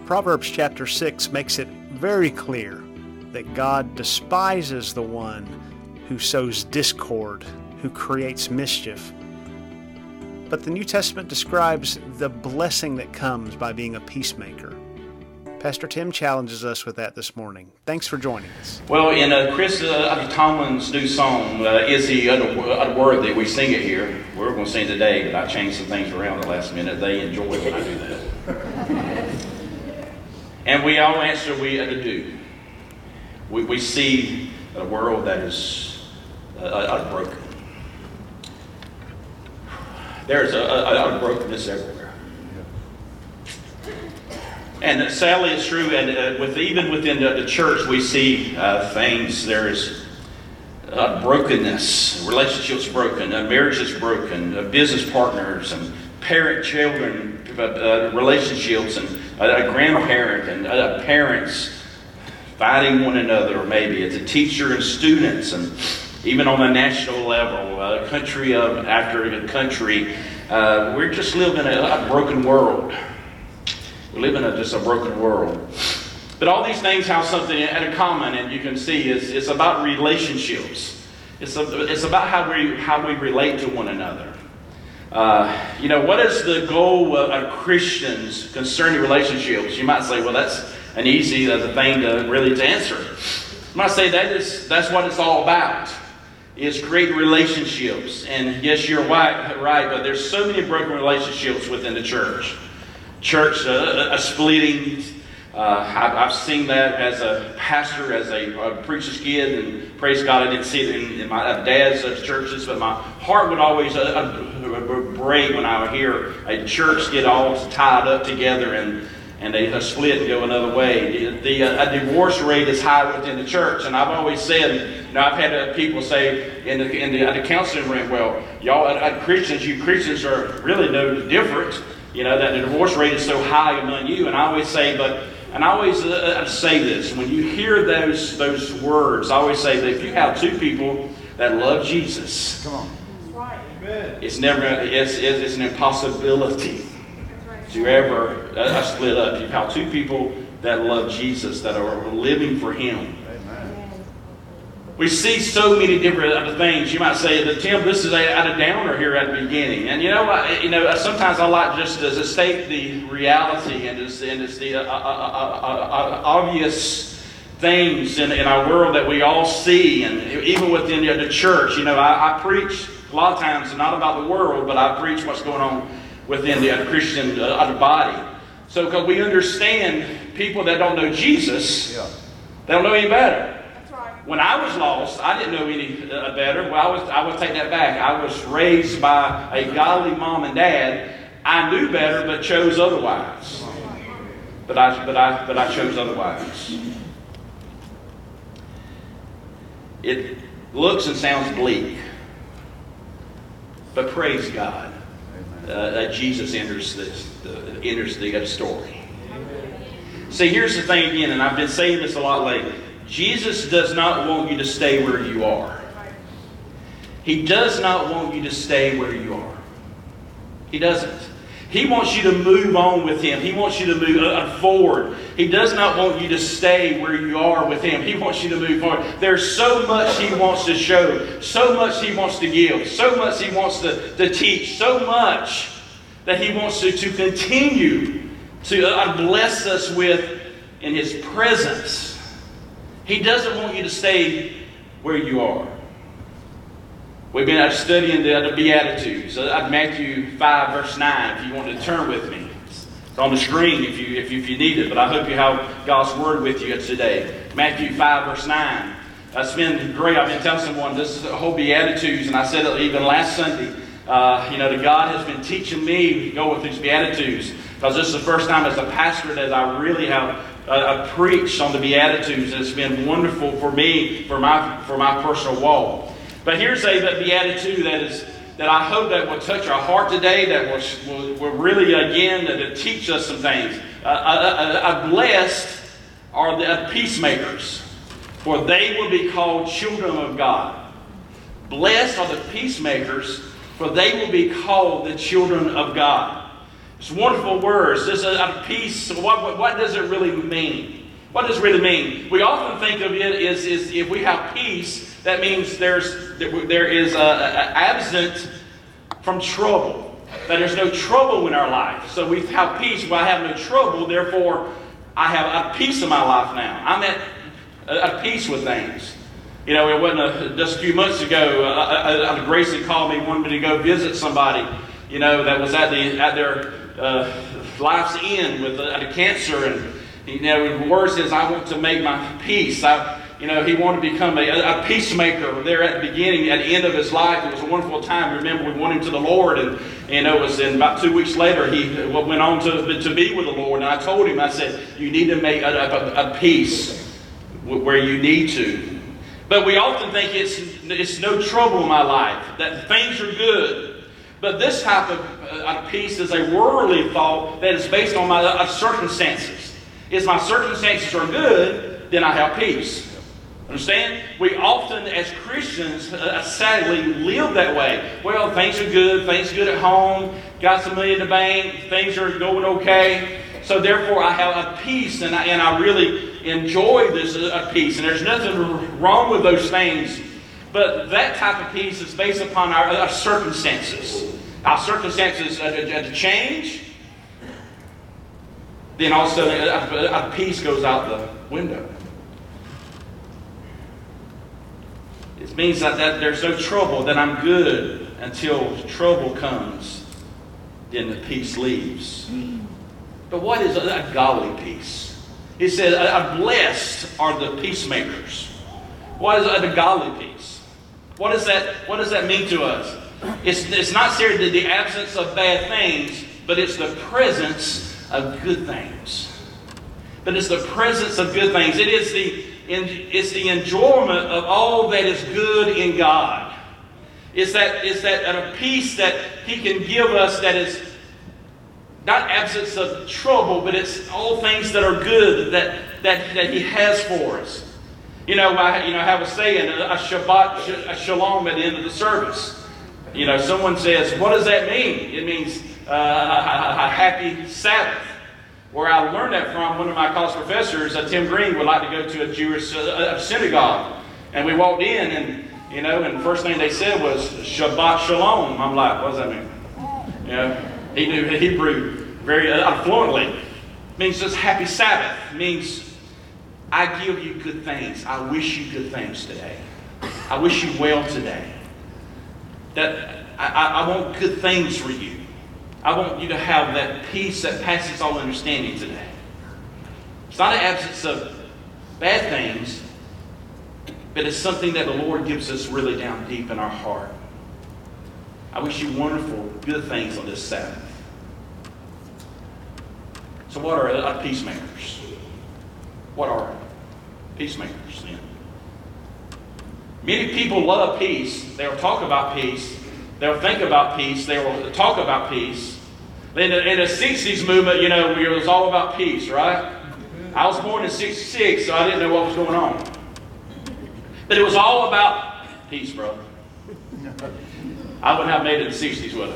Proverbs chapter 6 makes it very clear that God despises the one who sows discord, who creates mischief. But the New Testament describes the blessing that comes by being a peacemaker. Pastor Tim challenges us with that this morning. Thanks for joining us. Well, in Chris Tomlin's new song, Is He Unworthy, we sing it here. We're going to sing today, but I changed some things around at the last minute. They enjoy it when I do that. And we all answer, we do. We see a world that is broken. There's a brokenness everywhere. And sadly, it's true. And even within the church, we see things. There is brokenness, relationships broken, marriages broken, business partners, and parent-children relationships, and a grandparent and parents fighting one another. Or maybe it's a teacher and students, and even on a national level, country after country, we're just living in a broken world. We live in just a broken world. But all these things have something in common, and you can see it's about relationships. It's about how we relate to one another. What is the goal of Christians concerning relationships? You might say, well, that's an easy thing to answer. I might say that's what it's all about. Is creating relationships. And yes, you're right, but there's so many broken relationships within the church. Church splitting. I've seen that as a pastor, as a preacher's kid, and praise God I didn't see it in my dad's churches, but my heart would always break when I would hear a church get all tied up together and they split and go another way. A divorce rate is high within the church, and I've always said, I've had people say in the counseling room, well, y'all Christians are really no different. That the divorce rate is so high among you, and I always say, say this: when you hear those words, I always say that if you have two people that love Jesus, come on, that's right. It's an impossibility to ever split up. You have two people that love Jesus, that are living for Him. We see so many different other things. You might say that, Tim, this is a downer here at the beginning. And sometimes I like just to state the reality and it's the obvious things in our world that we all see, and even within the church. I preach a lot of times not about the world, but I preach what's going on within the Christian body. So because we understand people that don't know Jesus, they don't know any better. When I was lost, I didn't know any better. Well, I would take that back. I was raised by a godly mom and dad. I knew better, but chose otherwise. But I chose otherwise. It looks and sounds bleak, but praise God that Jesus enters the story. See, here's the thing again, and I've been saying this a lot lately. Jesus does not want you to stay where you are. He does not want you to stay where you are. He doesn't. He wants you to move on with Him. He wants you to move forward. He does not want you to stay where you are with Him. He wants you to move forward. There's so much He wants to show, so much He wants to give, so much He wants to teach, so much that He wants to continue to bless us with in His presence. He doesn't want you to stay where you are. We've been studying the Beatitudes. Matthew 5, verse 9, if you want to turn with me. It's on the screen if you need it, but I hope you have God's Word with you today. Matthew 5, verse 9. That's been great. I've been telling someone this is the whole Beatitudes, and I said it even last Sunday. That God has been teaching me to go with these Beatitudes, because this is the first time as a pastor that I really have preached on the Beatitudes. It's been wonderful for me, for my personal walk. But here's a Beatitude that I hope that will touch our heart today, that will really, again, to teach us some things. Blessed are the peacemakers, for they will be called children of God. Blessed are the peacemakers, for they will be called the children of God. It's wonderful words. This peace. What does it really mean? What does it really mean? We often think of it as if we have peace, that means there is absent from trouble. That there's no trouble in our life. So we have peace. Well, I have no trouble. Therefore, I have a peace in my life now. I'm at peace with things. You know, it wasn't just a few months ago. Grayson called me, wanted me to go visit somebody, you know, that was at their life's end with cancer, and you know, the word says, "I want to make my peace." He wanted to become a peacemaker there at the beginning, at the end of his life. It was a wonderful time. Remember, we won him to the Lord, and it was in about 2 weeks later he went on to be with the Lord. And I told him, I said, you need to make a peace where you need to. But we often think it's no trouble in my life, that things are good. But this type of peace is a worldly thought that is based on my circumstances. If my circumstances are good, then I have peace. Understand? We often, as Christians, sadly live that way. Well, things are good at home, got some money in the bank, things are going okay. So therefore I have a peace, and I really enjoy this peace. And there's nothing wrong with those things. But that type of peace is based upon our circumstances. Our circumstances change. Then also a peace goes out the window. It means that there's no trouble, that I'm good until trouble comes. Then the peace leaves. But what is a godly peace? It says, blessed are the peacemakers. What is a godly peace? What does that mean to us? It's not simply the absence of bad things, but it's the presence of good things. But it's the presence of good things. It's the enjoyment of all that is good in God. It's that a peace that He can give us that is not absence of trouble, but it's all things that are good that He has for us. I have a saying, a Shabbat Shalom at the end of the service. Someone says, what does that mean? It means a happy Sabbath. Where I learned that from, one of my college professors, Tim Green, would like to go to a Jewish synagogue. And we walked in, and the first thing they said was, Shabbat Shalom. I'm like, what does that mean? He knew Hebrew very fluently. It means just happy Sabbath. It means I give you good things. I wish you good things today. I wish you well today. That I want good things for you. I want you to have that peace that passes all understanding today. It's not an absence of bad things, but it's something that the Lord gives us really down deep in our heart. I wish you wonderful, good things on this Sabbath. So what are peacemakers? What are peacemakers then? Many people love peace. They'll talk about peace. They'll think about peace. They will talk about peace. In the 60s movement, it was all about peace, right? I was born in 66, so I didn't know what was going on. But it was all about peace, brother. I wouldn't have made it in the 60s, would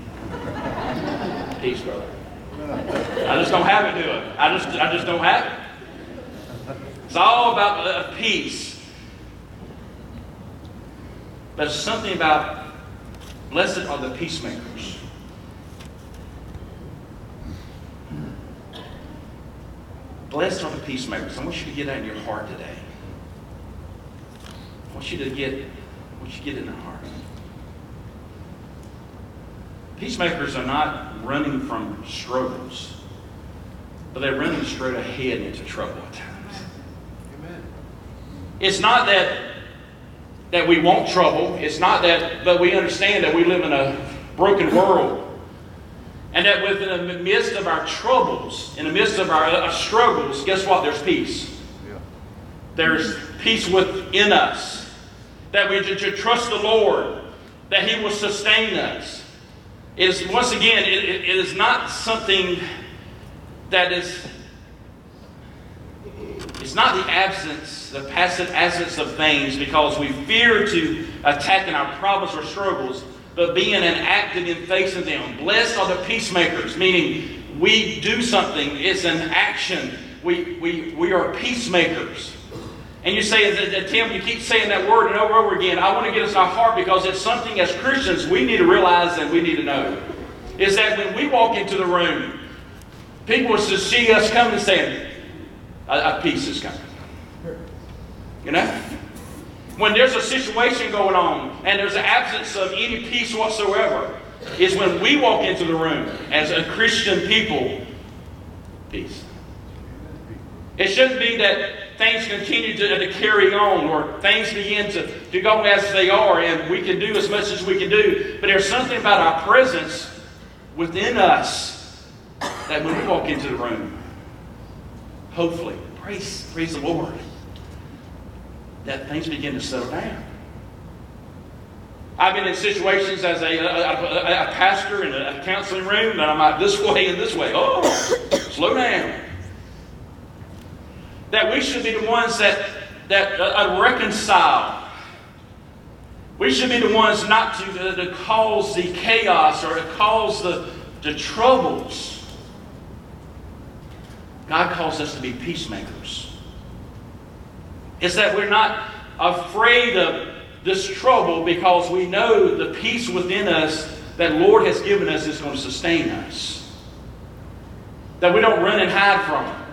I? Peace, brother. I just don't have it, do I? I just don't have it. It's all about peace. But it's something about blessed are the peacemakers. Blessed are the peacemakers. I want you to get that in your heart today. I want you to get it in your heart. Peacemakers are not running from struggles, but they're running straight ahead into trouble at times. Amen. It's not that we want trouble. It's not that, but we understand that we live in a broken world. And that within the midst of our troubles, in the midst of our struggles, guess what? There's peace. Yeah. There's peace within us. That we should trust the Lord, that He will sustain us. It is, once again, it is not something that is, it's not the passive absence of things because we fear to attack in our problems or struggles, but being and acting in facing them. Blessed are the peacemakers, meaning we do something. It's an action. We are peacemakers. And you say, Tim, you keep saying that word and over again. I want to get us in our heart because it's something as Christians we need to realize and we need to know. Is that when we walk into the room, people will see us coming and saying, a peace is coming. You know? When there's a situation going on and there's an absence of any peace whatsoever, is when we walk into the room as a Christian people, peace. It shouldn't be that things continue to carry on or things begin to go as they are and we can do as much as we can do. But there's something about our presence within us that when we walk into the room, hopefully, praise the Lord, that things begin to settle down. I've been in situations as a pastor in a counseling room that I'm like this way and this way. Oh, slow down. That we should be the ones that reconcile. We should be the ones not to cause the chaos or to cause the troubles. God calls us to be peacemakers. It's that we're not afraid of this trouble because we know the peace within us that Lord has given us is going to sustain us. That we don't run and hide from it.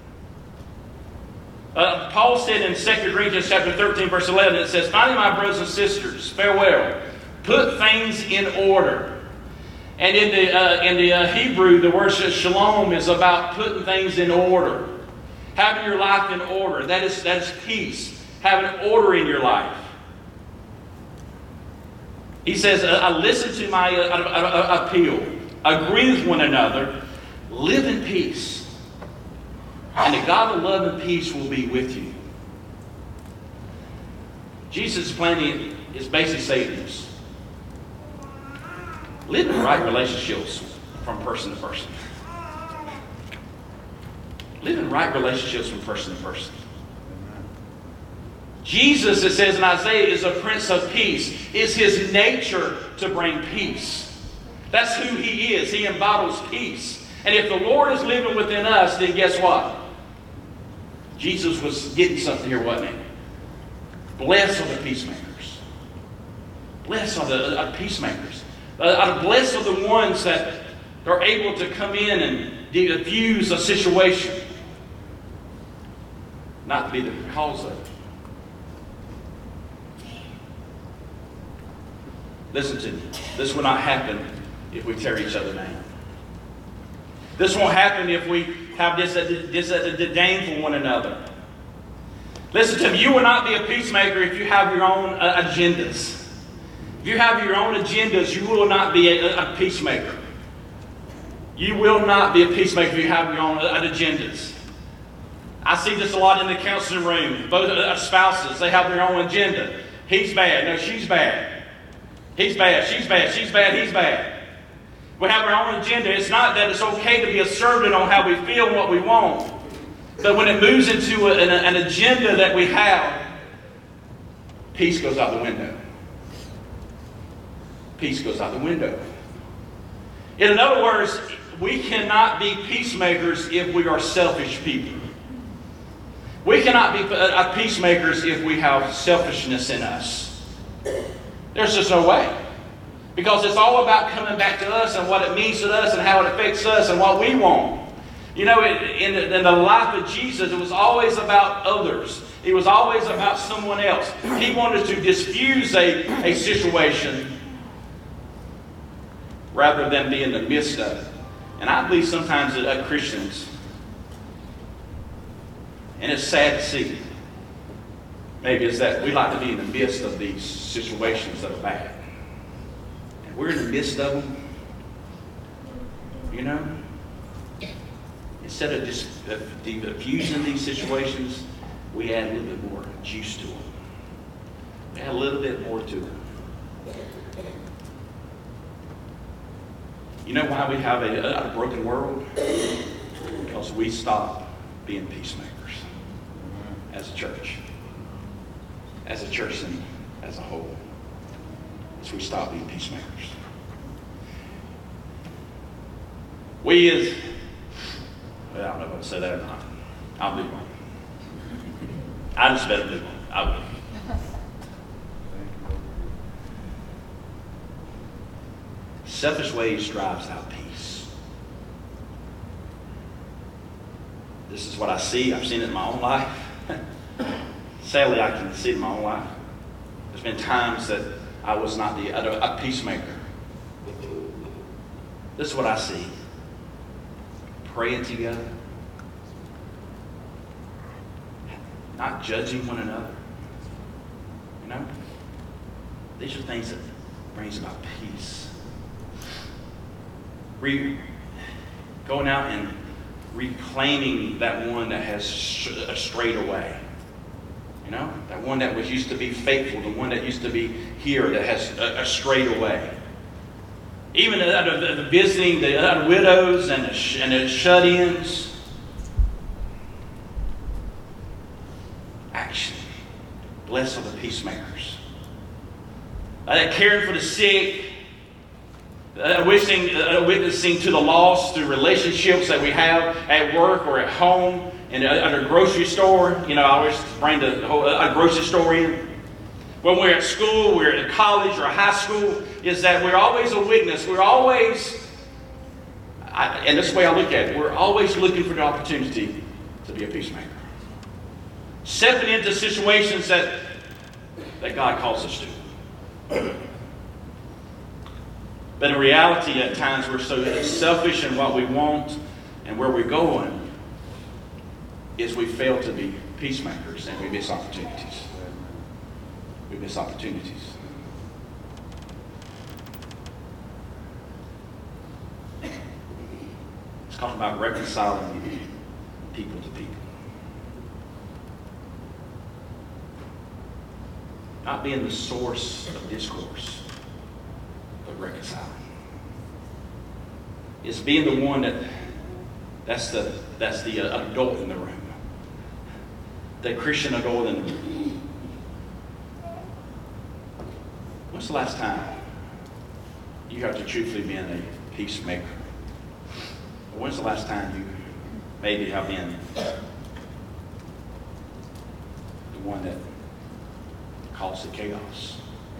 Paul said in 2 Corinthians chapter 13, verse 11, it says, "Finally, my brothers and sisters, farewell. Put things in order." And in the Hebrew, the word shalom is about putting things in order. Having your life in order. That is peace. Having order in your life. He says, listen to my appeal. Agree with one another. Live in peace. And the God of love and peace will be with you. Jesus' plan is basically saying this. Live in right relationships from person to person. Live in right relationships from person to person. Jesus, it says in Isaiah, is a Prince of Peace. It's His nature to bring peace. That's who He is. He embodies peace. And if the Lord is living within us, then guess what? Jesus was getting something here, wasn't He? Blessed are the peacemakers. Blessed are the peacemakers. Blessed are the ones that are able to come in and diffuse a situation. Not to be the cause of it. Listen to me. This will not happen if we tear each other down. This won't happen if we have this disdain for one another. Listen to me. You will not be a peacemaker if you have your own agendas. If you have your own agendas, you will not be a peacemaker. You will not be a peacemaker if you have your own agendas. I see this a lot in the counseling room. Both spouses, they have their own agenda. He's bad. No, she's bad. He's bad. She's bad. She's bad. He's bad. We have our own agenda. It's not that it's okay to be assertive on how we feel and what we want. But when it moves into an agenda that we have, peace goes out the window. Peace goes out the window. In other words, we cannot be peacemakers if we are selfish people. We cannot be peacemakers if we have selfishness in us. There's just no way. Because it's all about coming back to us and what it means to us and how it affects us and what we want. You know, in the life of Jesus, it was always about others. It was always about someone else. He wanted to diffuse a situation rather than be in the midst of it. And I believe sometimes that Christians, and it's sad to see, maybe it's that we like to be in the midst of these situations that are bad. And we're in the midst of them, you know. Instead of just diffusing these situations, we add a little bit more juice to them. We add a little bit more to them. You know why we have a broken world? Because we stop being peacemakers as a church. As a church and as a whole. is we stop being peacemakers. We as, well, I don't know if I would say that or not. I'll do one. I just better do one. I will. Selfish ways drives out peace. This is what I see. I've seen it in my own life. Sadly, I can see it in my own life. There's been times that I was not a peacemaker. This is what I see. Praying together. Not judging one another. You know? These are things that brings about peace. Going out and reclaiming that one that has strayed away. You know, that one that used to be faithful, the one that used to be here that has strayed away. Even the visiting the widows and the shut-ins. Action. Blessed are the peacemakers. Caring for the sick. Witnessing to the lost through relationships that we have at work or at home and at a grocery store. You know, I always bring a grocery store in. When we're at school, we're at college or high school, is that we're always a witness. We're always, and this is the way I look at it, we're always looking for the opportunity to be a peacemaker. Stepping into situations that God calls us to. But in reality, at times we're so selfish in what we want and where we're going, is we fail to be peacemakers and we miss opportunities. We miss opportunities. It's talking about reconciling people to people. Not being the source of discourse. Reconciling. It's being the one that's the adult in the room. The Christian adult in the room. When's the last time you have to truthfully been a peacemaker? Or when's the last time you maybe have been the one that caused the chaos?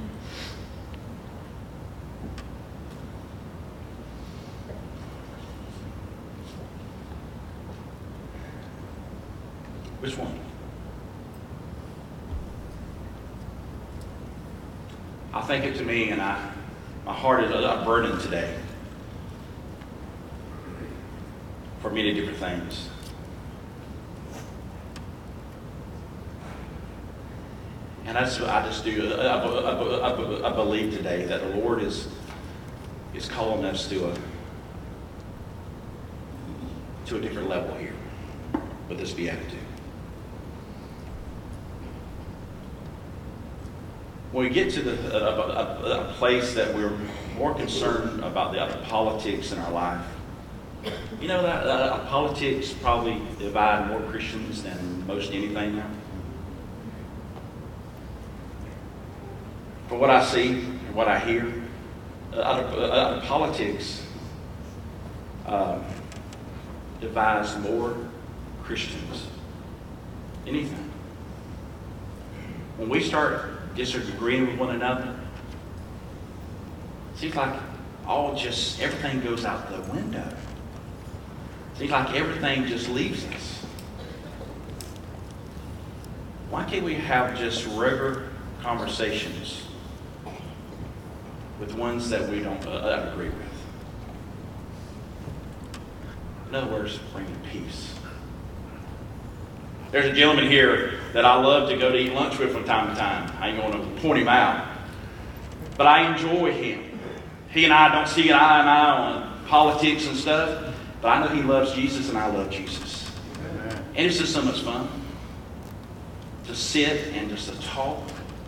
Which one? I think it to me, and my heart is a burden today for many different things. And I believe today that the Lord is calling us to a different level here with this beatitude. When we get to a place that we're more concerned about the politics in our life, you know that politics probably divide more Christians than most anything now. From what I see and what I hear, politics divides more Christians than anything. When we start disagreeing with one another, seems like everything goes out the window. Seems like everything just leaves us. Why can't we have just regular conversations with ones that we don't agree with? In other words, bringing peace. There's a gentleman here that I love to go to eat lunch with from time to time. I ain't going to point him out. But I enjoy him. He and I don't see eye and eye on politics and stuff. But I know he loves Jesus and I love Jesus. Amen. And it's just so much fun to sit and just to talk.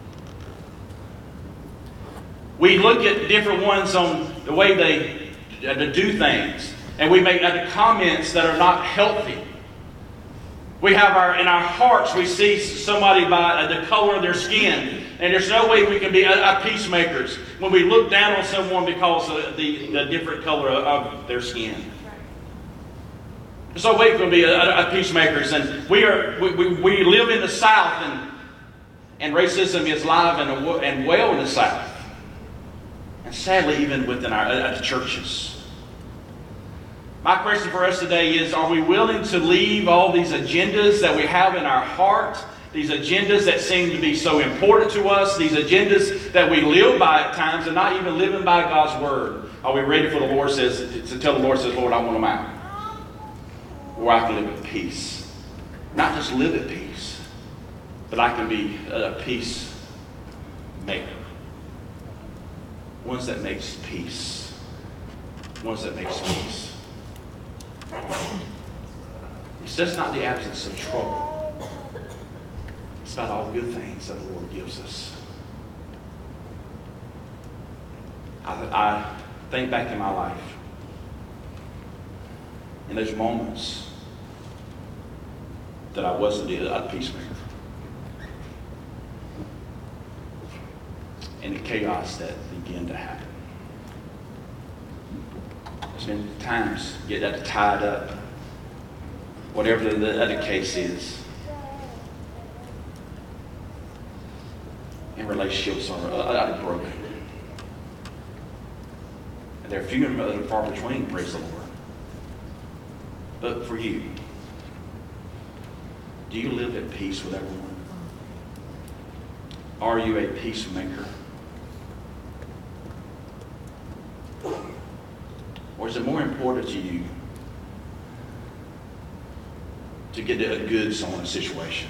We look at different ones on the way they do things. And we make other comments that are not healthy. We have in our hearts, we see somebody by the color of their skin, And there's no way we can be peacemakers when we look down on someone because of the different color of their skin. There's no way we can be peacemakers. And we live in the South, and racism is live and well in the South. And sadly, even within our churches. My question for us today is, are we willing to leave all these agendas that we have in our heart, these agendas that seem to be so important to us, these agendas that we live by at times and not even living by God's Word? Are we ready for the Lord to tell the Lord, Lord, I want them out. Where I can live at peace. Not just live at peace, but I can be a peacemaker. Ones that makes peace. Ones that makes peace. It's just not the absence of trouble. It's about all the good things that the Lord gives us. I think back in my life, in those moments that I wasn't a peacemaker. And the chaos that began to happen. There's been times you get that tied up, whatever the other case is. And relationships are broken. And they're few and far between, praise the Lord. But for you, do you live at peace with everyone? Are you a peacemaker? Or is it more important to you to get the goods on a situation?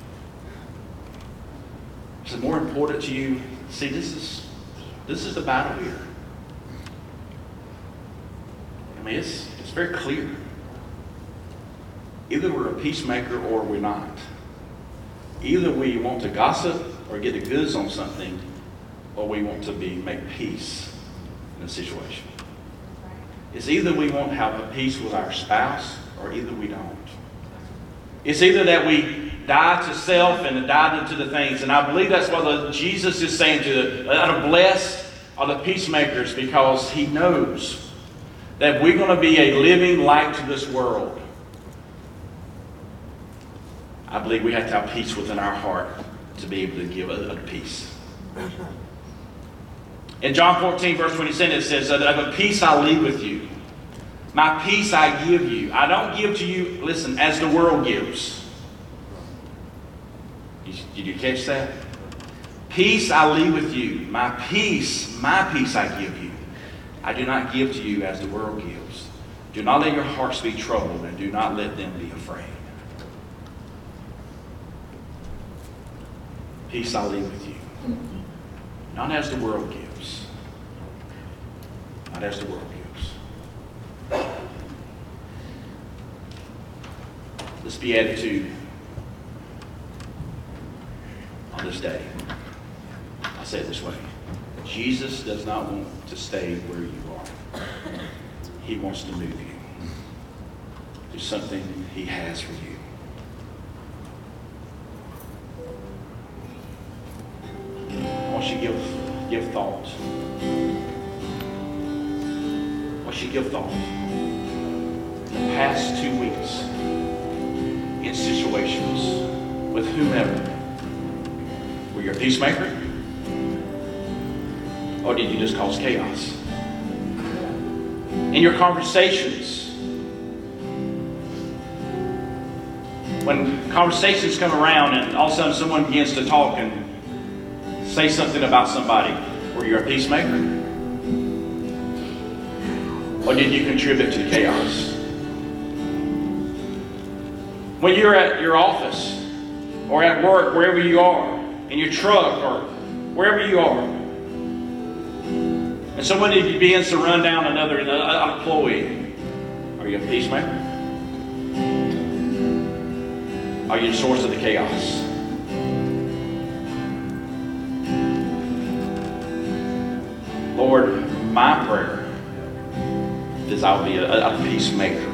Is it more important to you? See, this is the battle here. I mean, it's very clear. Either we're a peacemaker or we're not. Either we want to gossip or get the goods on something, or we want to make peace in a situation. It's either we want to have a peace with our spouse, or either we don't. It's either that we die to self and die to the things. And I believe that's what Jesus is saying to blessed are the peacemakers, because He knows that we're going to be a living light to this world. I believe we have to have peace within our heart to be able to give a peace. In John 14, verse 27, it says, "A peace I leave with you. My peace I give you. I don't give to you, listen, as the world gives." Did you catch that? Peace I leave with you. My peace I give you. I do not give to you as the world gives. Do not let your hearts be troubled, and do not let them be afraid. Peace I leave with you. Not as the world gives. Not as the world gives. This beatitude on this day, I'll say it this way. Jesus does not want to stay where you are. He wants to move you to something He has for you. I want you to give thought. I want you to give thought. The past 2 weeks in situations with whomever, were you a peacemaker? Or did you just cause chaos? In your conversations, when conversations come around and all of a sudden someone begins to talk and say something about somebody, were you a peacemaker? Or did you contribute to the chaos? When you're at your office or at work, wherever you are, in your truck or wherever you are, and somebody begins to run down another employee, are you a peacemaker? Are you the source of the chaos? Lord, my prayer is I'll be a peacemaker.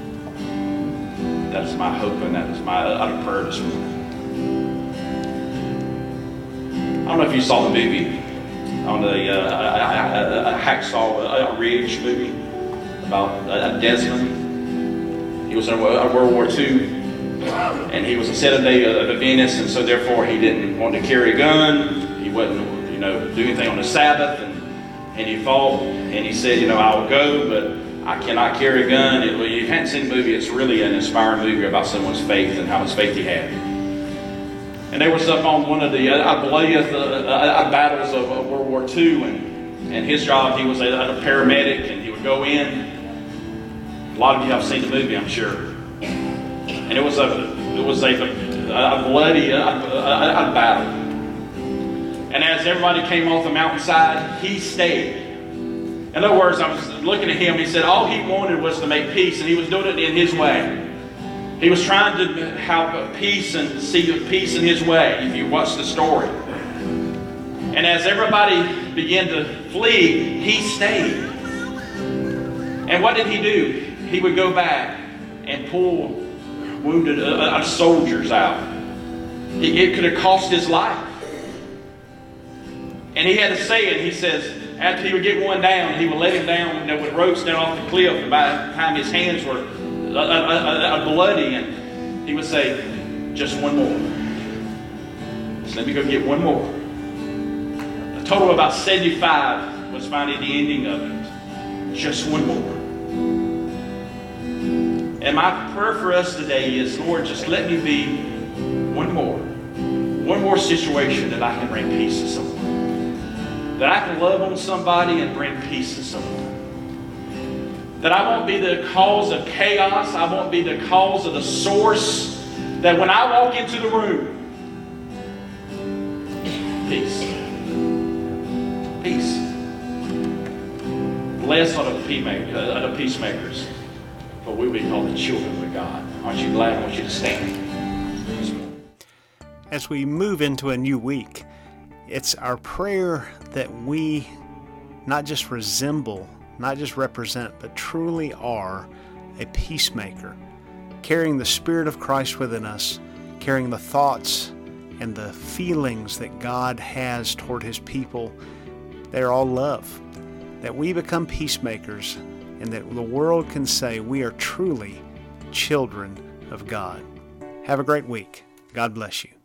That is my hope, and that is my prayer this morning. don't know if you saw the movie on the Hacksaw Ridge movie about Desmond. He was in World War II, and he was a Seventh-day Adventist, and so therefore he didn't want to carry a gun. He wouldn't, do anything on the Sabbath, and he fought, and he said, I will go, but I cannot carry a gun. You hadn't seen the movie. It's really an inspiring movie about someone's faith and how much faith he had. And they was up on one of the battles of World War II, and his job, he was a paramedic, and he would go in. A lot of you have seen the movie, I'm sure. And it was a bloody battle. And as everybody came off the mountainside, he stayed. In other words, I was looking at him. He said all he wanted was to make peace, and he was doing it in his way. He was trying to have peace and see peace in his way, if you watch the story. And as everybody began to flee, he stayed. And what did he do? He would go back and pull wounded soldiers out. It could have cost his life. And he had a saying. He says, after he would get one down, he would let him down with ropes down off the cliff. And by the time his hands were bloody, and he would say, just one more. Just let me go get one more. A total of about 75 was finally the ending of it. Just one more. And my prayer for us today is, Lord, just let me be one more situation that I can bring peace to someone. That I can love on somebody and bring peace to someone. That I won't be the cause of chaos. I won't be the cause of the source. That when I walk into the room, peace. Peace. Blessed are the peacemakers, for we will be called the children of God. Aren't you glad? I want you to stand. As we move into a new week, it's our prayer that we not just resemble, not just represent, but truly are a peacemaker, carrying the Spirit of Christ within us, carrying the thoughts and the feelings that God has toward His people. They're all love. That we become peacemakers, and that the world can say we are truly children of God. Have a great week. God bless you.